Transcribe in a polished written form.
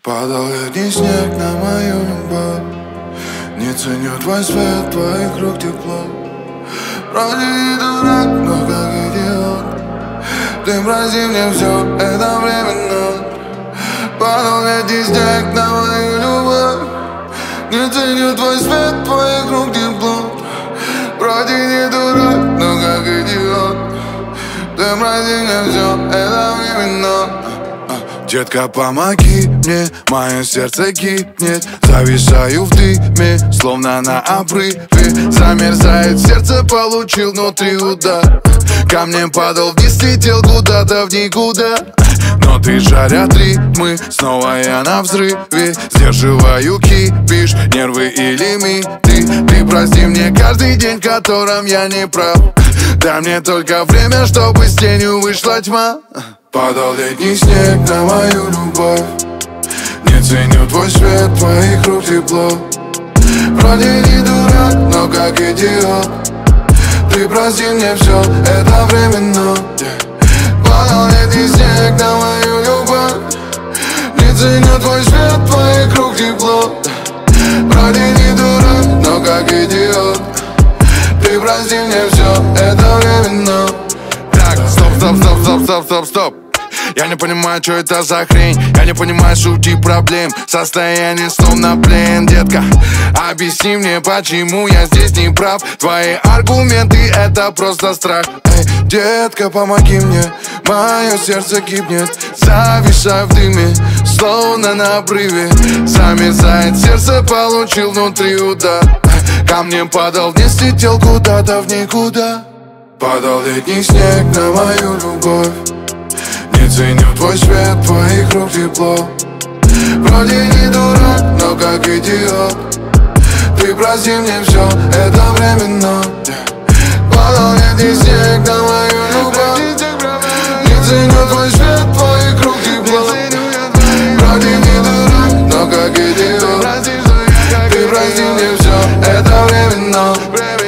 Падал летний снег на мою любовь. Не ценю твой свет, твоих рук тепло. Вроде не дурак, но как идиот. Ты прости мне все, это временно. Падал летний снег на мою любовь. Не ценю твой свет, твоих рук тепло. Вроде не дурак, но как идиот. Ты прости мне все, это временно. Детка, помоги мне, мое сердце гибнет. Зависаю в дыме, словно на обрыве. Замерзает сердце, получил внутри удар. Камнем падал вниз, летел куда-то в никуда. Но ты жарят ритмы, снова я на взрыве. Сдерживаю кипиш, нервы и лимиты. Ты прости мне каждый день, в котором я не прав. Дай мне только время, чтобы с тенью вышла тьма. Падал летний снег на мою любовь. Не ценю твой свет, твоих рук тепло. Вроде не дурак, но как идиот. Ты прости мне все, это временно. Падал летний снег на мою любовь. Не ценю твой свет, твоих рук тепло. Вроде не дурак, но как идиот. Ты прости мне все, это временно. Так, стоп. Я не понимаю, что это за хрень. Я не понимаю сути проблем. Состояние словно плен, детка. Объясни мне, почему я здесь не прав. Твои аргументы — это просто страх. Эй, детка, помоги мне, мое сердце гибнет. Зависаю в дыме, словно на обрыве. Замерзает сердце, получил внутри удар. Камнем падал вниз, летел куда-то в никуда. Падал летний снег на мою любовь. Не ценю твой свет, твоих рук тепло. Вроде не дурак, но как идиот. Ты прости мне все, это временно. Падал летний снег на мою любовь. Не ценю твой свет, твоих рук тепло. Вроде не дурак, но как идиот. Ты прости мне все, это временно.